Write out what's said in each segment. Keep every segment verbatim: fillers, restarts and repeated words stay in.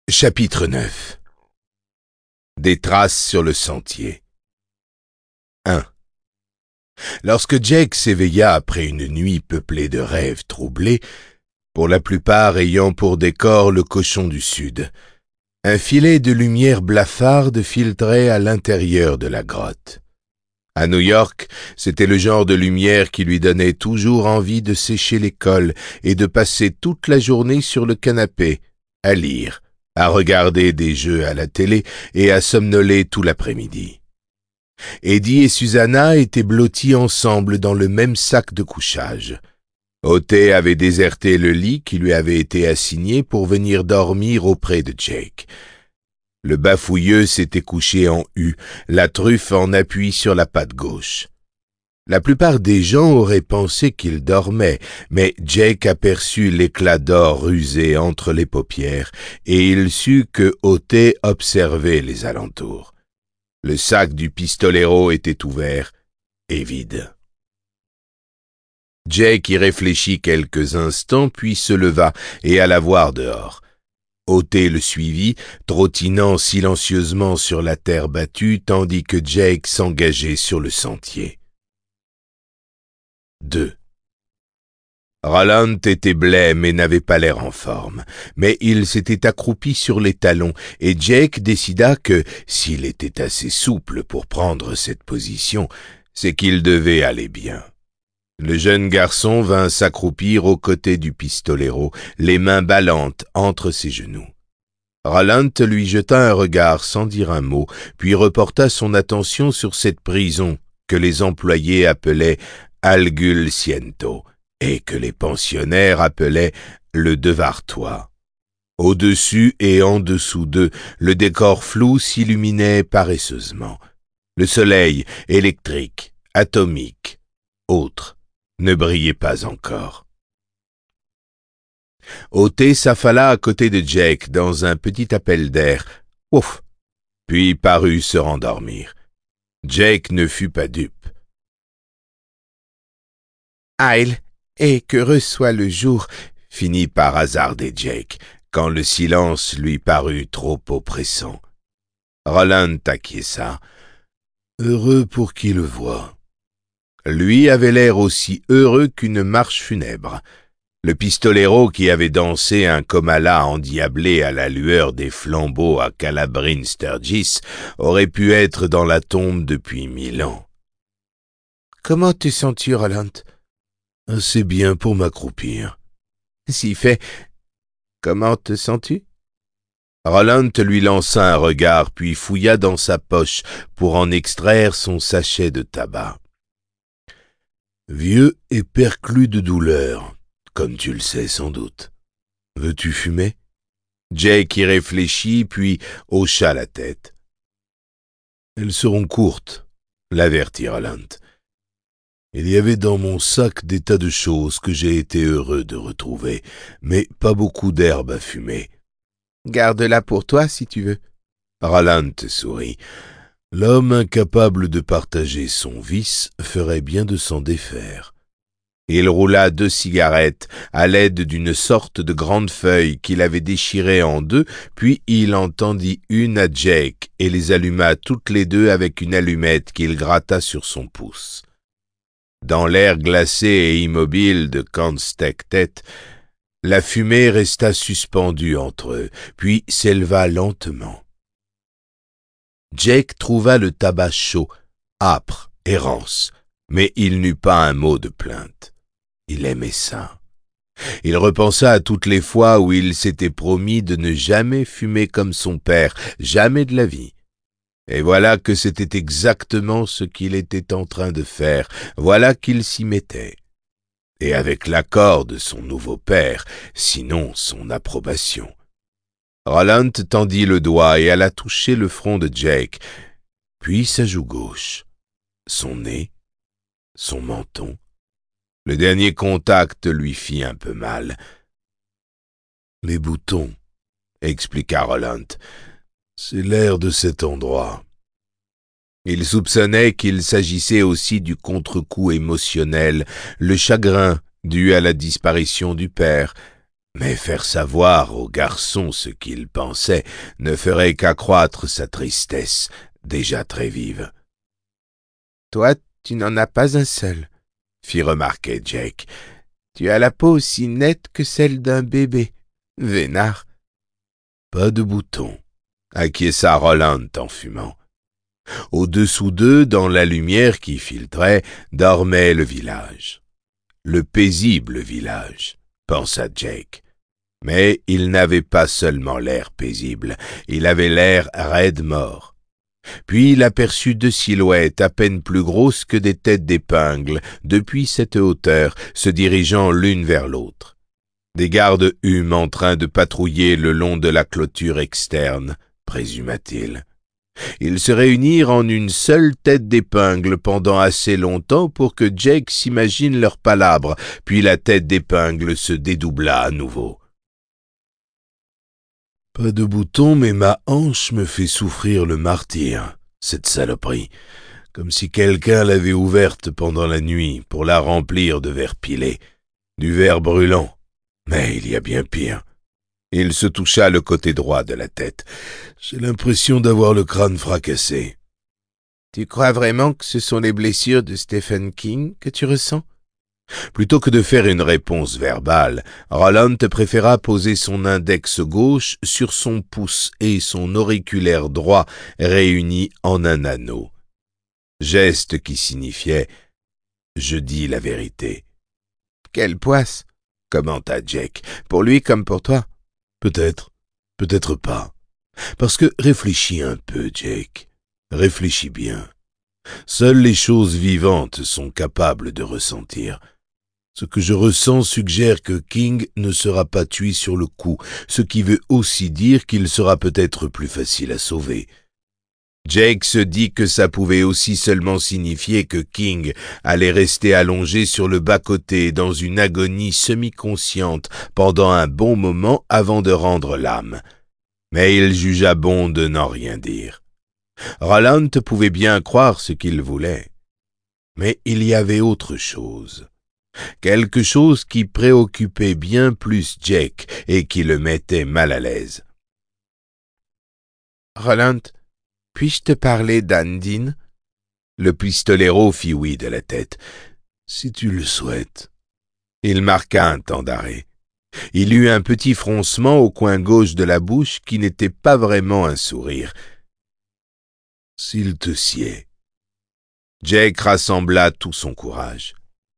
Chapitre neuf. Des traces sur le sentier. un. Lorsque Jake s'éveilla après une nuit peuplée de rêves troublés, pour la plupart ayant pour décor le cochon du Sud, un filet de lumière blafarde filtrait à l'intérieur de la grotte. À New York, c'était le genre de lumière qui lui donnait toujours envie de sécher l'école et de passer toute la journée sur le canapé, à lire, à regarder des jeux à la télé et à somnoler tout l'après-midi. Eddie et Susanna étaient blottis ensemble dans le même sac de couchage. Otey avait déserté le lit qui lui avait été assigné pour venir dormir auprès de Jake. Le bafouilleux s'était couché en U, la truffe en appui sur la patte gauche. La plupart des gens auraient pensé qu'il dormait, mais Jake aperçut l'éclat d'or rusé entre les paupières, et il sut que Otey observait les alentours. Le sac du pistolero était ouvert et vide. Jake y réfléchit quelques instants, puis se leva et alla voir dehors. Otey le suivit, trottinant silencieusement sur la terre battue, tandis que Jake s'engageait sur le sentier. deux. Roland était blême et n'avait pas l'air en forme, mais il s'était accroupi sur les talons, et Jake décida que, s'il était assez souple pour prendre cette position, c'est qu'il devait aller bien. Le jeune garçon vint s'accroupir aux côtés du pistolero, les mains ballantes entre ses genoux. Roland lui jeta un regard sans dire un mot, puis reporta son attention sur cette prison que les employés appelaient Algul Siento et que les pensionnaires appelaient le Devartois. Au-dessus et en dessous d'eux, le décor flou s'illuminait paresseusement. Le soleil, électrique, atomique, autre, ne brillait pas encore. Otey s'affala à côté de Jake dans un petit appel d'air, ouf, puis parut se rendormir. Jake ne fut pas dupe. Aïe, et qu'heureux soit le jour, finit par hasarder Jake, quand le silence lui parut trop oppressant. Roland acquiesça. Heureux pour qui le voit. Lui avait l'air aussi heureux qu'une marche funèbre. Le pistolero qui avait dansé un comala endiablé à la lueur des flambeaux à Calabrin Sturgis aurait pu être dans la tombe depuis mille ans. « Comment te sens-tu, Roland ?»« Assez bien pour m'accroupir. »« Si fait. Comment te sens-tu » Roland lui lança un regard, puis fouilla dans sa poche pour en extraire son sachet de tabac. « Vieux et perclus de douleur. » Comme tu le sais sans doute. Veux-tu fumer? Jake y réfléchit, puis hocha la tête. Elles seront courtes, l'avertit Roland. Il y avait dans mon sac des tas de choses que j'ai été heureux de retrouver, mais pas beaucoup d'herbe à fumer. Garde-la pour toi si tu veux. Roland sourit. L'homme incapable de partager son vice ferait bien de s'en défaire. Il roula deux cigarettes à l'aide d'une sorte de grande feuille qu'il avait déchirée en deux, puis il en tendit une à Jake et les alluma toutes les deux avec une allumette qu'il gratta sur son pouce. Dans l'air glacé et immobile de Cansteck-Tête, la fumée resta suspendue entre eux, puis s'éleva lentement. Jake trouva le tabac chaud, âpre et rance, mais il n'eut pas un mot de plainte. Il aimait ça. Il repensa à toutes les fois où il s'était promis de ne jamais fumer comme son père, jamais de la vie. Et voilà que c'était exactement ce qu'il était en train de faire, voilà qu'il s'y mettait. Et avec l'accord de son nouveau père, sinon son approbation. Roland tendit le doigt et alla toucher le front de Jake, puis sa joue gauche, son nez, son menton. Le dernier contact lui fit un peu mal. « Les boutons, » expliqua Roland, « c'est l'air de cet endroit. » Il soupçonnait qu'il s'agissait aussi du contre-coup émotionnel, le chagrin dû à la disparition du père, Mais faire savoir au garçon ce qu'il pensait ne ferait qu'accroître sa tristesse, déjà très vive. « Toi, tu n'en as pas un seul, » fit remarquer Jake. « Tu as la peau aussi nette que celle d'un bébé, vénard. »« Pas de boutons, » acquiesça Roland en fumant. Au-dessous d'eux, dans la lumière qui filtrait, dormait le village. Le paisible village, pensa Jake. Mais il n'avait pas seulement l'air paisible, il avait l'air raide mort. Puis il aperçut deux silhouettes à peine plus grosses que des têtes d'épingle, depuis cette hauteur, se dirigeant l'une vers l'autre. Des gardes humes en train de patrouiller le long de la clôture externe, présuma-t-il. Ils se réunirent en une seule tête d'épingle pendant assez longtemps pour que Jake s'imagine leur palabre, puis la tête d'épingle se dédoubla à nouveau. « Pas de bouton, mais ma hanche me fait souffrir le martyre, cette saloperie, comme si quelqu'un l'avait ouverte pendant la nuit pour la remplir de verre pilé, du verre brûlant. Mais il y a bien pire. » Il se toucha le côté droit de la tête. « J'ai l'impression d'avoir le crâne fracassé. »« Tu crois vraiment que ce sont les blessures de Stephen King que tu ressens ?» Plutôt que de faire une réponse verbale, Roland préféra poser son index gauche sur son pouce et son auriculaire droit réunis en un anneau. Geste qui signifiait « Je dis la vérité. »« Quelle poisse !» commenta Jake. « Pour lui comme pour toi. » Peut-être, peut-être pas. Parce que réfléchis un peu, Jake. Réfléchis bien. Seules les choses vivantes sont capables de ressentir. Ce que je ressens suggère que King ne sera pas tué sur le coup, ce qui veut aussi dire qu'il sera peut-être plus facile à sauver. Jake se dit que ça pouvait aussi seulement signifier que King allait rester allongé sur le bas-côté dans une agonie semi-consciente pendant un bon moment avant de rendre l'âme. Mais il jugea bon de n'en rien dire. Roland pouvait bien croire ce qu'il voulait. Mais il y avait autre chose. Quelque chose qui préoccupait bien plus Jake et qui le mettait mal à l'aise. « Roland, puis-je te parler d'Andine ?» Le pistolero fit oui de la tête. « Si tu le souhaites. » Il marqua un temps d'arrêt. Il eut un petit froncement au coin gauche de la bouche qui n'était pas vraiment un sourire. « S'il te sied. » Jake rassembla tout son courage.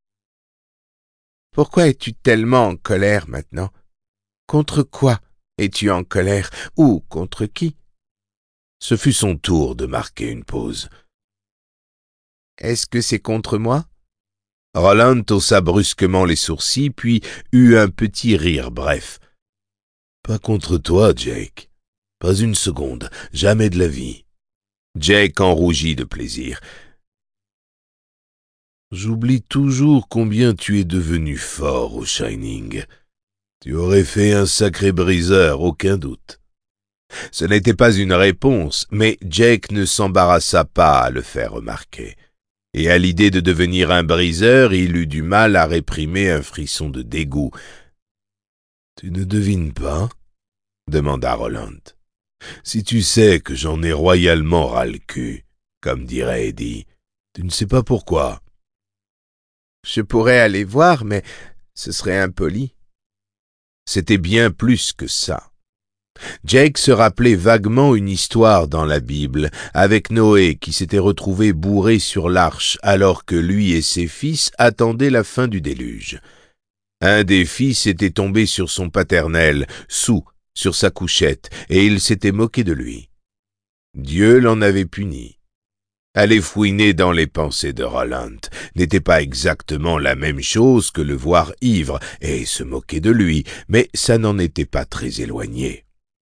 « Pourquoi es-tu tellement en colère maintenant? Contre quoi es-tu en colère? Ou contre qui? » Ce fut son tour de marquer une pause. « Est-ce que c'est contre moi? » Roland haussa brusquement les sourcils, puis eut un petit rire bref. « Pas contre toi, Jake. Pas une seconde, jamais de la vie. » Jake en rougit de plaisir. « J'oublie toujours combien tu es devenu fort au Shining. Tu aurais fait un sacré briseur, aucun doute. » Ce n'était pas une réponse, mais Jake ne s'embarrassa pas à le faire remarquer. Et à l'idée de devenir un briseur, il eut du mal à réprimer un frisson de dégoût. « Tu ne devines pas ?» demanda Roland. « Si tu sais que j'en ai royalement ras le cul, comme dirait Eddie, tu ne sais pas pourquoi. » « Je pourrais aller voir, mais ce serait impoli. » C'était bien plus que ça. Jake se rappelait vaguement une histoire dans la Bible, avec Noé qui s'était retrouvé bourré sur l'arche alors que lui et ses fils attendaient la fin du déluge. Un des fils était tombé sur son paternel, saoul, sur sa couchette, et il s'était moqué de lui. Dieu l'en avait puni. Aller fouiner dans les pensées de Roland n'était pas exactement la même chose que le voir ivre et se moquer de lui, mais ça n'en était pas très éloigné.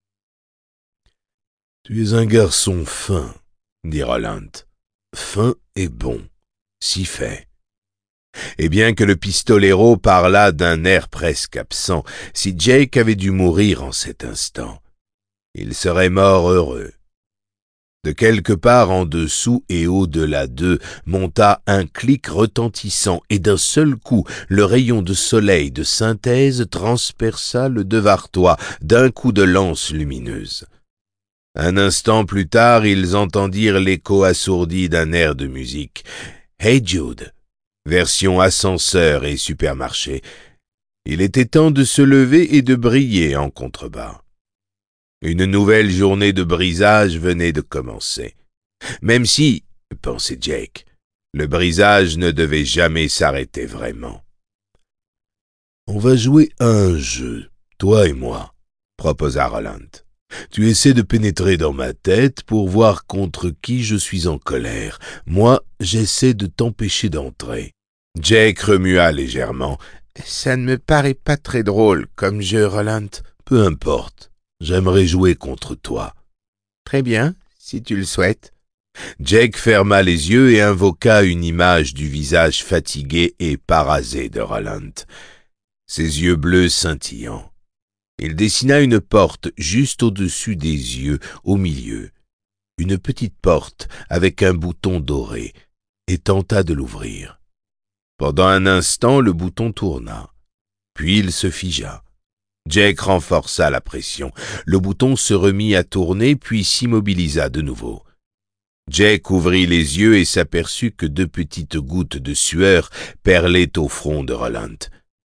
« Tu es un garçon fin, » dit Roland. « Fin et bon, si fait. » Et bien que le pistolero parlât d'un air presque absent, si Jake avait dû mourir en cet instant, il serait mort heureux. De quelque part en dessous et au-delà d'eux monta un clic retentissant, et d'un seul coup, le rayon de soleil de synthèse transperça le devartois d'un coup de lance lumineuse. Un instant plus tard, ils entendirent l'écho assourdi d'un air de musique. « Hey Jude !» version ascenseur et supermarché. Il était temps de se lever et de briller en contrebas. Une nouvelle journée de brisage venait de commencer. Même si, pensait Jake, le brisage ne devait jamais s'arrêter vraiment. « On va jouer à un jeu, toi et moi, » proposa Roland. « Tu essaies de pénétrer dans ma tête pour voir contre qui je suis en colère. Moi, j'essaie de t'empêcher d'entrer. » Jake remua légèrement. « Ça ne me paraît pas très drôle comme jeu, Roland. »« Peu importe. J'aimerais jouer contre toi. »« Très bien, si tu le souhaites. » Jake ferma les yeux et invoqua une image du visage fatigué et parasé de Roland. Ses yeux bleus scintillants. Il dessina une porte juste au-dessus des yeux, au milieu. Une petite porte avec un bouton doré, et tenta de l'ouvrir. Pendant un instant, le bouton tourna. Puis il se figea. Jake renforça la pression. Le bouton se remit à tourner, puis s'immobilisa de nouveau. Jake ouvrit les yeux et s'aperçut que deux petites gouttes de sueur perlaient au front de Roland.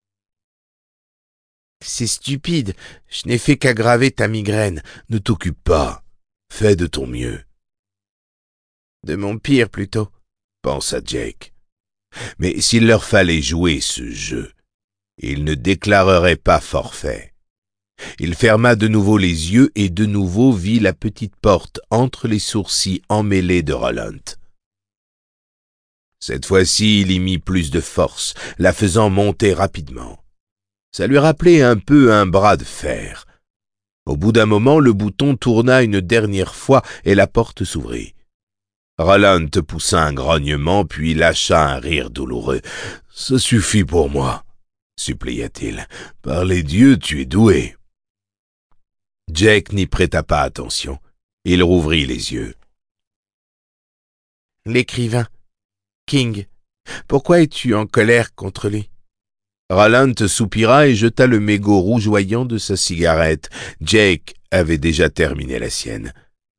« C'est stupide, je n'ai fait qu'aggraver ta migraine. Ne t'occupe pas, fais de ton mieux. »« De mon pire, plutôt, » pensa Jake. Mais s'il leur fallait jouer ce jeu, il ne déclarerait pas forfait. Il ferma de nouveau les yeux et de nouveau vit la petite porte entre les sourcils emmêlés de Roland. Cette fois-ci, il y mit plus de force, la faisant monter rapidement. Ça lui rappelait un peu un bras de fer. Au bout d'un moment, le bouton tourna une dernière fois et la porte s'ouvrit. Roland poussa un grognement, puis lâcha un rire douloureux. « Ça suffit pour moi, » supplia-t-il. « Par les dieux, tu es doué. » Jake n'y prêta pas attention. Il rouvrit les yeux. « L'écrivain, King, pourquoi es-tu en colère contre lui ?» Roland soupira et jeta le mégot rougeoyant de sa cigarette. Jake avait déjà terminé la sienne.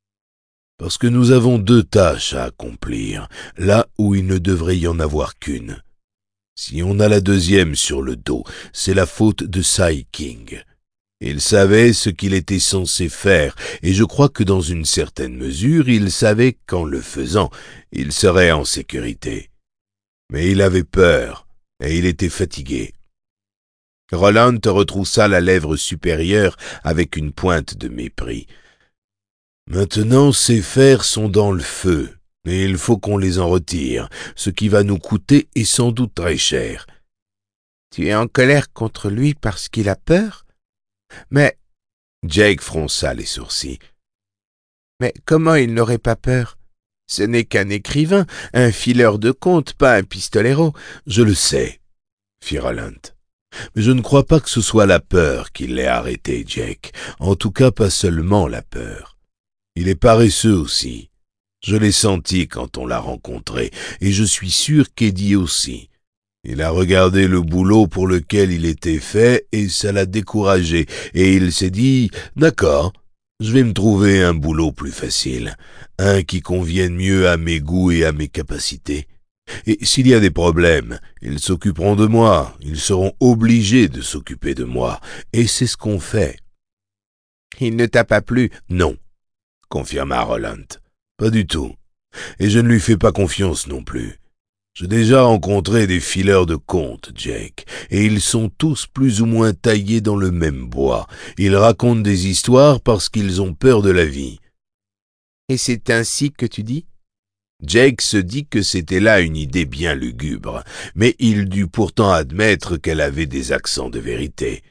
« Parce que nous avons deux tâches à accomplir, là où il ne devrait y en avoir qu'une. Si on a la deuxième sur le dos, c'est la faute de Cy King. Il savait ce qu'il était censé faire, et je crois que dans une certaine mesure, il savait qu'en le faisant, il serait en sécurité. Mais il avait peur, et il était fatigué. » Roland retroussa la lèvre supérieure avec une pointe de mépris. « Maintenant, ces fers sont dans le feu, et il faut qu'on les en retire, ce qui va nous coûter et sans doute très cher. »« Tu es en colère contre lui parce qu'il a peur ? » Mais... Jake fronça les sourcils. « Mais comment il n'aurait pas peur ? Ce n'est qu'un écrivain, un fileur de contes, pas un pistolero. »« Je le sais, » fit Roland. « Mais je ne crois pas que ce soit la peur qui l'ait arrêté, Jake. En tout cas, pas seulement la peur. Il est paresseux aussi. Je l'ai senti quand on l'a rencontré, et je suis sûr qu'Eddie aussi. Il a regardé le boulot pour lequel il était fait, et ça l'a découragé, et il s'est dit « D'accord, je vais me trouver un boulot plus facile, un qui convienne mieux à mes goûts et à mes capacités. Et s'il y a des problèmes, ils s'occuperont de moi, ils seront obligés de s'occuper de moi, et c'est ce qu'on fait. » « Il ne t'a pas plu ? » ?»« Non, » confirma Roland. « Pas du tout. Et je ne lui fais pas confiance non plus. J'ai déjà rencontré des fileurs de contes, Jake, et ils sont tous plus ou moins taillés dans le même bois. Ils racontent des histoires parce qu'ils ont peur de la vie. »« Et c'est ainsi que tu dis ?» Jake se dit que c'était là une idée bien lugubre, mais il dut pourtant admettre qu'elle avait des accents de vérité.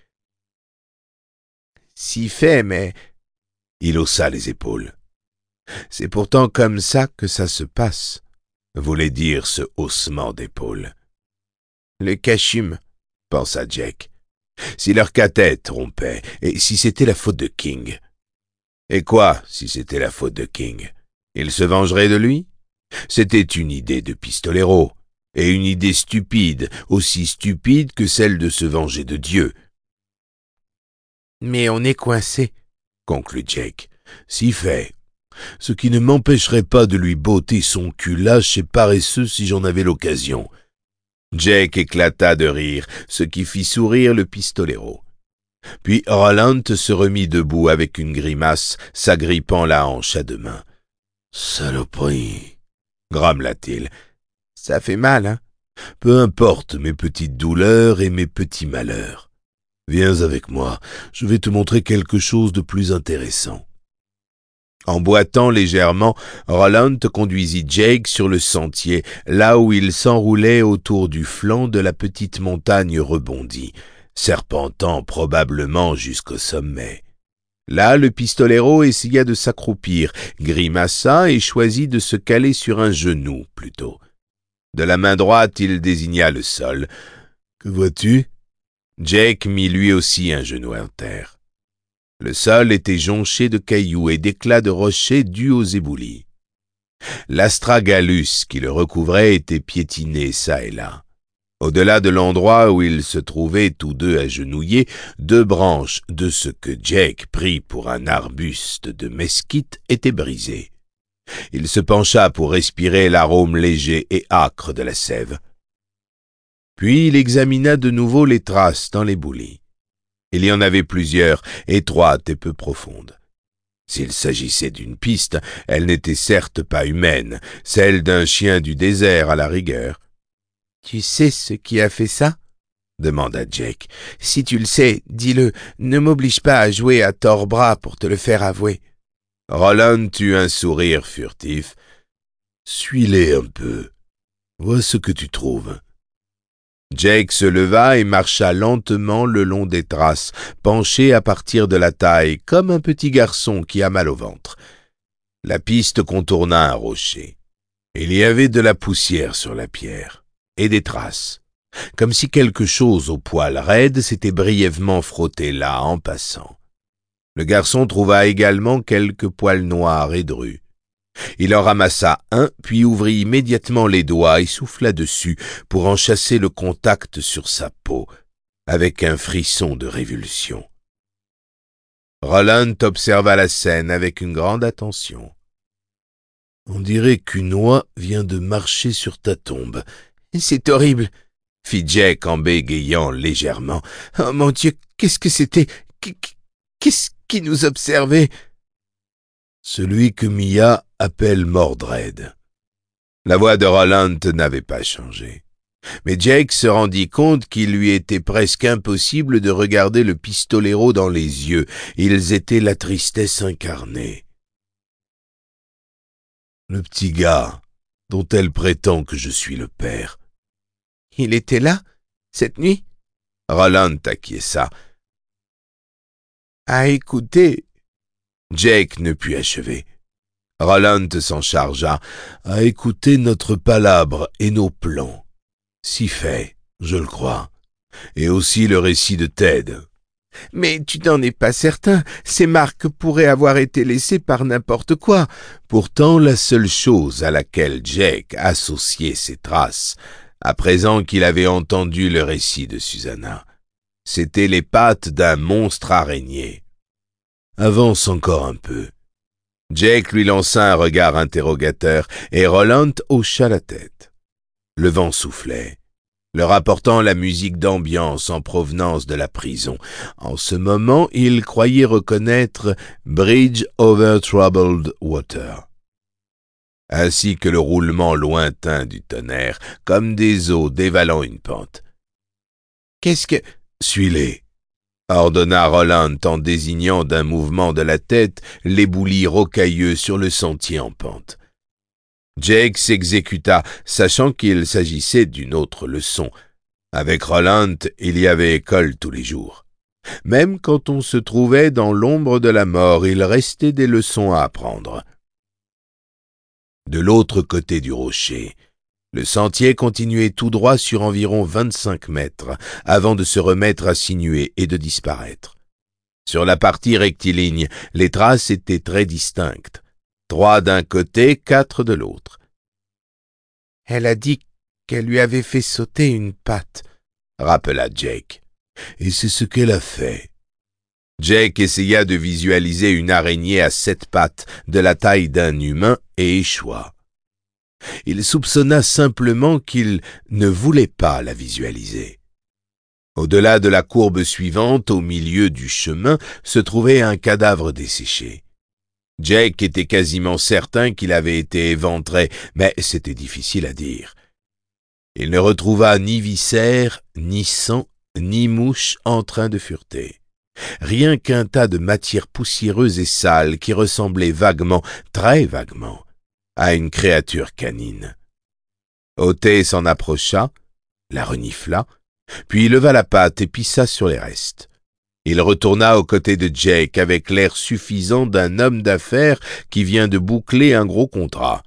« Si fait, mais... » Il haussa les épaules. « C'est pourtant comme ça que ça se passe, » voulait dire ce haussement d'épaules. « Le cachume, » pensa Jake. Si leur cathète rompait, et si c'était la faute de King. Et quoi, si c'était la faute de King? Il se vengerait de lui? C'était une idée de pistolero, et une idée stupide, aussi stupide que celle de se venger de Dieu. « Mais on est coincé, » conclut Jake. « Si fait. Ce qui ne m'empêcherait pas de lui botter son cul lâche et paresseux si j'en avais l'occasion. » Jake éclata de rire, ce qui fit sourire le pistolero. Puis Roland se remit debout avec une grimace, s'agrippant la hanche à deux mains. « Saloperie !» grommela-t-il. « Ça fait mal, hein? Peu importe mes petites douleurs et mes petits malheurs. Viens avec moi, je vais te montrer quelque chose de plus intéressant. » En boitant légèrement, Roland conduisit Jake sur le sentier, là où il s'enroulait autour du flanc de la petite montagne rebondie, serpentant probablement jusqu'au sommet. Là, le pistolero essaya de s'accroupir, grimaça et choisit de se caler sur un genou, plutôt. De la main droite, il désigna le sol. « Que vois-tu » Jake mit lui aussi un genou en terre. Le sol était jonché de cailloux et d'éclats de rochers dus aux éboulis. L'astragalus qui le recouvrait était piétiné çà et là. Au-delà de l'endroit où ils se trouvaient tous deux agenouillés, deux branches de ce que Jake prit pour un arbuste de mesquite étaient brisées. Il se pencha pour respirer l'arôme léger et âcre de la sève. Puis il examina de nouveau les traces dans l'éboulis. Il y en avait plusieurs, étroites et peu profondes. S'il s'agissait d'une piste, elle n'était certes pas humaine, celle d'un chien du désert à la rigueur. « Tu sais ce qui a fait ça ?» demanda Jake. « Si tu le sais, dis-le, ne m'oblige pas à jouer à tort bras pour te le faire avouer. » Roland eut un sourire furtif. « Suis-les un peu. Vois ce que tu trouves. » Jake se leva et marcha lentement le long des traces, penché à partir de la taille, comme un petit garçon qui a mal au ventre. La piste contourna un rocher. Il y avait de la poussière sur la pierre, et des traces, comme si quelque chose au poil raide s'était brièvement frotté là en passant. Le garçon trouva également quelques poils noirs et drus. Il en ramassa un, puis ouvrit immédiatement les doigts et souffla dessus pour en chasser le contact sur sa peau, avec un frisson de révulsion. Roland observa la scène avec une grande attention. « On dirait qu'une oie vient de marcher sur ta tombe. »« C'est horrible !» fit Jake en bégayant légèrement. « Oh mon Dieu, qu'est-ce que c'était? Qu'est-ce qui nous observait ?» Celui que Mia appelle Mordred. La voix de Roland n'avait pas changé. Mais Jake se rendit compte qu'il lui était presque impossible de regarder le pistolero dans les yeux. Ils étaient la tristesse incarnée. Le petit gars, dont elle prétend que je suis le père. « Il était là, cette nuit ?» Roland acquiesça. « À écouter. » Jake ne put achever. Roland s'en chargea, à écouter notre palabre et nos plans. Si fait, je le crois, et aussi le récit de Ted. « Mais tu n'en es pas certain, ces marques pourraient avoir été laissées par n'importe quoi. » Pourtant, la seule chose à laquelle Jake associait ses traces, à présent qu'il avait entendu le récit de Susanna, c'étaient les pattes d'un monstre araignée. « Avance encore un peu. » Jake lui lança un regard interrogateur et Roland hocha la tête. Le vent soufflait, leur apportant la musique d'ambiance en provenance de la prison. En ce moment, il croyait reconnaître « Bridge over Troubled Water », ainsi que le roulement lointain du tonnerre, comme des eaux dévalant une pente. « Qu'est-ce que... » « Suis-les » ordonna Roland en désignant d'un mouvement de la tête l'éboulis rocailleux sur le sentier en pente. Jake s'exécuta, sachant qu'il s'agissait d'une autre leçon. Avec Roland, il y avait école tous les jours. Même quand on se trouvait dans l'ombre de la mort, il restait des leçons à apprendre. De l'autre côté du rocher, le sentier continuait tout droit sur environ vingt-cinq mètres, avant de se remettre à sinuer et de disparaître. Sur la partie rectiligne, les traces étaient très distinctes, trois d'un côté, quatre de l'autre. « Elle a dit qu'elle lui avait fait sauter une patte, » rappela Jake. « Et c'est ce qu'elle a fait. » Jake essaya de visualiser une araignée à sept pattes de la taille d'un humain et échoua. Il soupçonna simplement qu'il ne voulait pas la visualiser. Au-delà de la courbe suivante, au milieu du chemin, se trouvait un cadavre desséché. Jake était quasiment certain qu'il avait été éventré, mais c'était difficile à dire. Il ne retrouva ni viscères, ni sang, ni mouche en train de fureter. Rien qu'un tas de matière poussiéreuse et sale qui ressemblait vaguement, très vaguement, à une créature canine. Othé s'en approcha, la renifla, puis leva la patte et pissa sur les restes. Il retourna aux côtés de Jake avec l'air suffisant d'un homme d'affaires qui vient de boucler un gros contrat.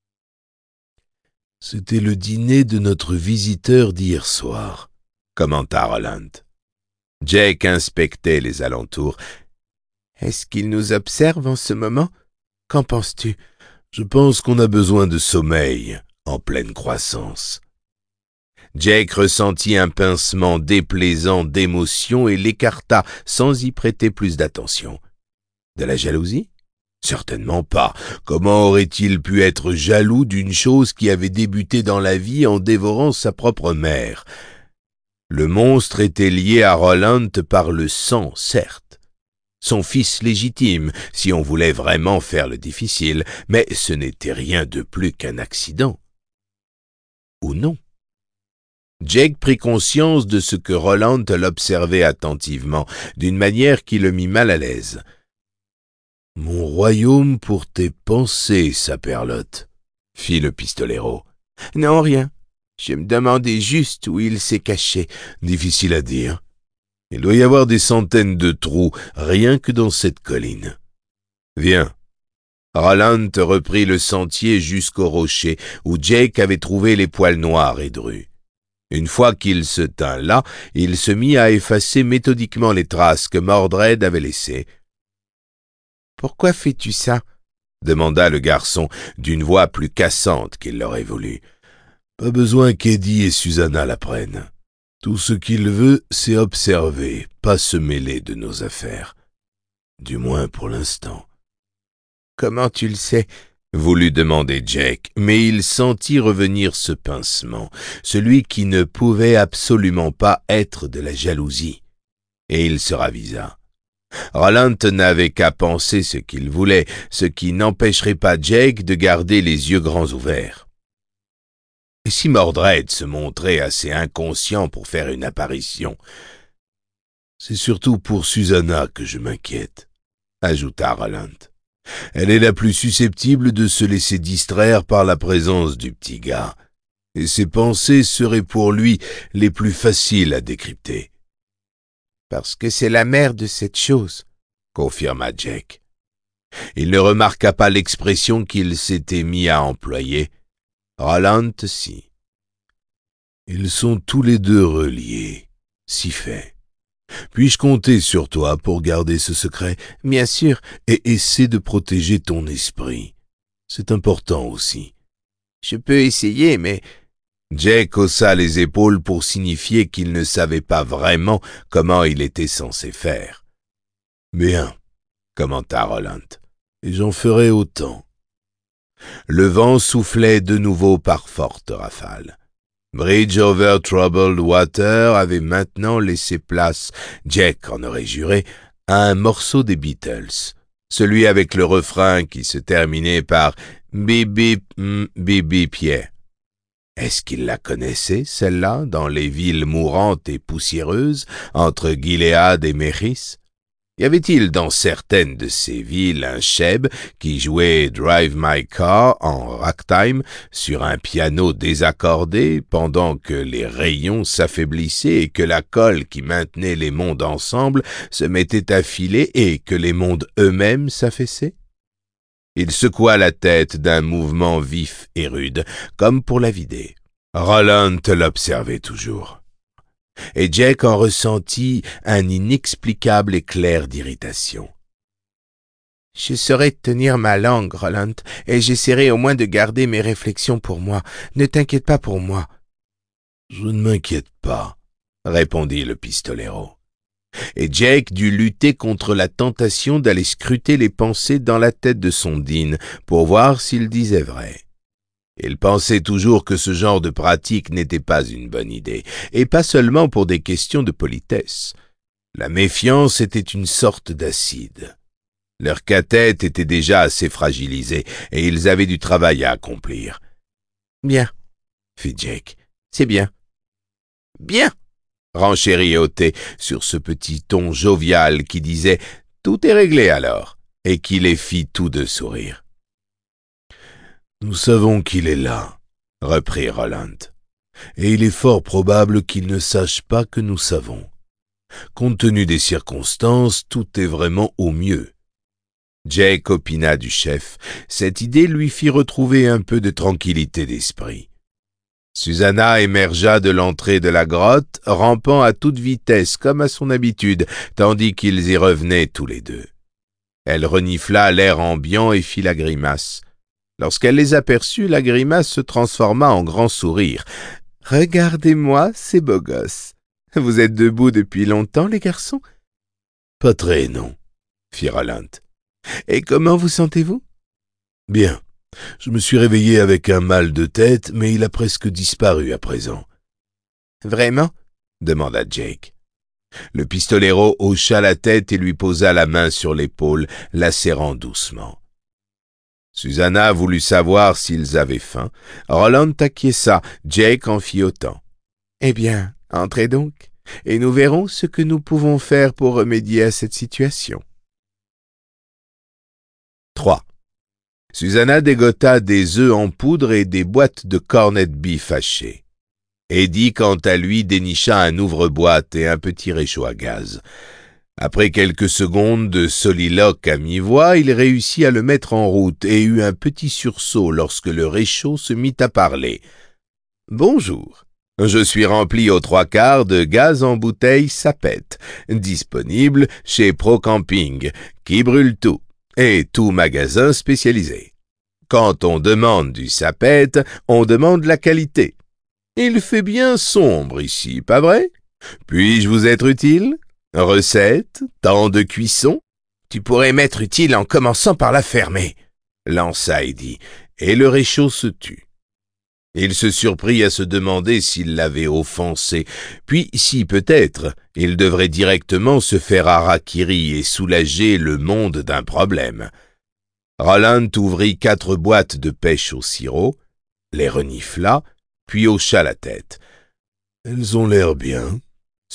« C'était le dîner de notre visiteur d'hier soir, » commenta Roland. Jake inspectait les alentours. « Est-ce qu'il nous observe en ce moment? Qu'en penses-tu? » ?»« Je pense qu'on a besoin de sommeil en pleine croissance. » Jake ressentit un pincement déplaisant d'émotion et l'écarta sans y prêter plus d'attention. De la jalousie? Certainement pas. Comment aurait-il pu être jaloux d'une chose qui avait débuté dans la vie en dévorant sa propre mère? Le monstre était lié à Roland par le sang, certes. Son fils légitime, si on voulait vraiment faire le difficile, mais ce n'était rien de plus qu'un accident. Ou non? Jake prit conscience de ce que Roland l'observait attentivement, d'une manière qui le mit mal à l'aise. « Mon royaume pour tes pensées, saperlotte, » fit le pistolero. « Non, rien. Je me demandais juste où il s'est caché. » »« Difficile à dire. Il doit y avoir des centaines de trous, rien que dans cette colline. »« Viens. » Roland reprit le sentier jusqu'au rocher, où Jake avait trouvé les poils noirs et drus. Une fois qu'il se tint là, il se mit à effacer méthodiquement les traces que Mordred avait laissées. « Pourquoi fais-tu ça ?» demanda le garçon d'une voix plus cassante qu'il l'aurait voulu. « Pas besoin qu'Eddie et Susanna l'apprennent. Tout ce qu'il veut, c'est observer, pas se mêler de nos affaires. Du moins pour l'instant. »« Comment tu le sais ?» voulut demander Jake, mais il sentit revenir ce pincement, celui qui ne pouvait absolument pas être de la jalousie, et il se ravisa. Roland n'avait qu'à penser ce qu'il voulait, ce qui n'empêcherait pas Jake de garder les yeux grands ouverts. Et si Mordred se montrait assez inconscient pour faire une apparition? C'est surtout pour Susanna que je m'inquiète, ajouta Roland. Elle est la plus susceptible de se laisser distraire par la présence du petit gars, et ses pensées seraient pour lui les plus faciles à décrypter. « Parce que c'est la mère de cette chose, » confirma Jake. Il ne remarqua pas l'expression qu'il s'était mis à employer. Roland si. Ils sont tous les deux reliés, si fait. Puis-je compter sur toi pour garder ce secret? Bien sûr, et essaie de protéger ton esprit. C'est important aussi. Je peux essayer, mais... Jake haussa les épaules pour signifier qu'il ne savait pas vraiment comment il était censé faire. Bien, commenta Roland, et j'en ferai autant. Le vent soufflait de nouveau par fortes rafales. Bridge over Troubled Water avait maintenant laissé place, Jake en aurait juré, à un morceau des Beatles, celui avec le refrain qui se terminait par « bip bip mm, bip bip yeah ». Est-ce qu'il la connaissait, celle-là, dans les villes mourantes et poussiéreuses, entre Gilead et Méris? Y avait-il dans certaines de ces villes un cheb qui jouait « Drive My Car » en ragtime sur un piano désaccordé pendant que les rayons s'affaiblissaient et que la colle qui maintenait les mondes ensemble se mettait à filer et que les mondes eux-mêmes s'affaissaient? Il secoua la tête d'un mouvement vif et rude, comme pour la vider. Roland l'observait toujours. Et Jake en ressentit un inexplicable éclair d'irritation. Je saurai tenir ma langue, Roland, et j'essaierai au moins de garder mes réflexions pour moi. Ne t'inquiète pas pour moi. »« Je ne m'inquiète pas, » répondit le pistolero. Et Jake dut lutter contre la tentation d'aller scruter les pensées dans la tête de Sondine pour voir s'il disait vrai. Il pensait toujours que ce genre de pratique n'était pas une bonne idée, et pas seulement pour des questions de politesse. La méfiance était une sorte d'acide. Leur cathète était déjà assez fragilisée, et ils avaient du travail à accomplir. « Bien, » fit Jake. « C'est bien. »« Bien !» renchérit Othé sur ce petit ton jovial qui disait « Tout est réglé alors » et qui les fit tous deux sourire. « Nous savons qu'il est là, » reprit Roland, « et il est fort probable qu'il ne sache pas que nous savons. Compte tenu des circonstances, tout est vraiment au mieux. » Jake opina du chef. Cette idée lui fit retrouver un peu de tranquillité d'esprit. Susanna émergea de l'entrée de la grotte, rampant à toute vitesse comme à son habitude, tandis qu'ils y revenaient tous les deux. Elle renifla l'air ambiant et fit la grimace. Lorsqu'elle les aperçut, la grimace se transforma en grand sourire. « Regardez-moi ces beaux gosses. Vous êtes debout depuis longtemps, les garçons ?»« Pas très, non, » fit Roland. « Et comment vous sentez-vous ?»« Bien. Je me suis réveillé avec un mal de tête, mais il a presque disparu à présent. »« Vraiment ?» demanda Jake. Le pistolero hocha la tête et lui posa la main sur l'épaule, la serrant doucement. Susanna voulut savoir s'ils avaient faim. Roland acquiesça, Jake en fit autant. « Eh bien, entrez donc, et nous verrons ce que nous pouvons faire pour remédier à cette situation. » trois. Susanna dégota des œufs en poudre et des boîtes de corned beef hachées. Eddie, quant à lui, dénicha un ouvre-boîte et un petit réchaud à gaz. Après quelques secondes de soliloque à mi-voix, il réussit à le mettre en route et eut un petit sursaut lorsque le réchaud se mit à parler. « Bonjour, je suis rempli aux trois quarts de gaz en bouteille Sapette, disponible chez Pro Camping, qui brûle tout. Et tout magasin spécialisé. Quand on demande du Sapette, on demande la qualité. Il fait bien sombre ici, pas vrai? Puis-je vous être utile? Recette? Temps de cuisson? »« Tu pourrais m'être utile en commençant par la fermer, » lança Eddie, et le réchaud se tut. Il se surprit à se demander s'il l'avait offensé, puis si peut-être il devrait directement se faire harakiri et soulager le monde d'un problème. Roland ouvrit quatre boîtes de pêche au sirop, les renifla, puis hocha la tête. « Elles ont l'air bien, sucrées. »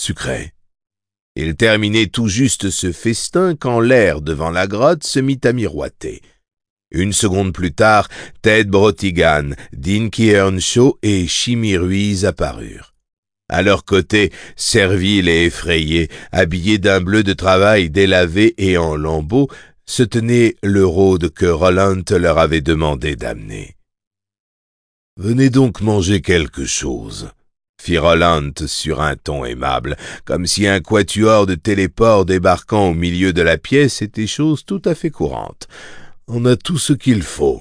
Il terminait tout juste ce festin quand l'air devant la grotte se mit à miroiter. Une seconde plus tard, Ted Brotigan, Dinky Earnshaw et Chimie Ruiz apparurent. À leur côté, servile et effrayé, habillé d'un bleu de travail délavé et en lambeaux, se tenait le rôde que Roland leur avait demandé d'amener. « Venez donc manger quelque chose, » fit Roland sur un ton aimable, comme si un quatuor de téléport débarquant au milieu de la pièce était chose tout à fait courante. On a tout ce qu'il faut.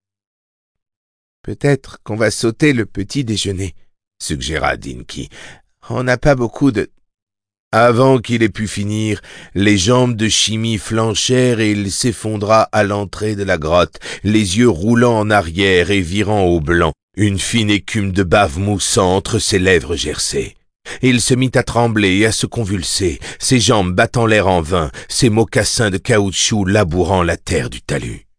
« Peut-être qu'on va sauter le petit déjeuner, » suggéra Dinky. « On n'a pas beaucoup de... » Avant qu'il ait pu finir, les jambes de Chimie flanchèrent et il s'effondra à l'entrée de la grotte, les yeux roulant en arrière et virant au blanc, une fine écume de bave moussant entre ses lèvres gercées. Il se mit à trembler et à se convulser, ses jambes battant l'air en vain, ses mocassins de caoutchouc labourant la terre du talus.